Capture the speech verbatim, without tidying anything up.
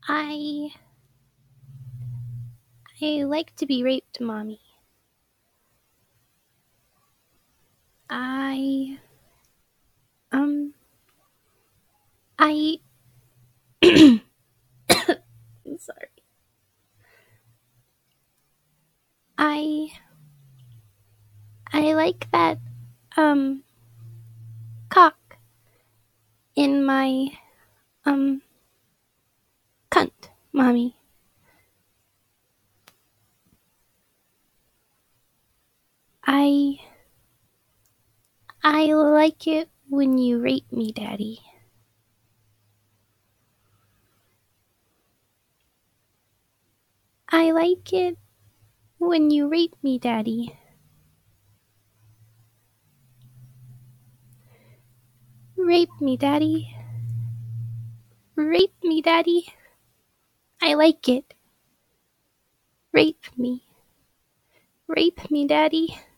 I I like to be raped, Mommy. I um I I'm sorry. I I like that um cock in my um cunt, Mommy. I I like it when you rape me, Daddy. I like it when you rape me, Daddy. Rape me, Daddy. Rape me, Daddy. I like it. Rape me. Rape me, Daddy.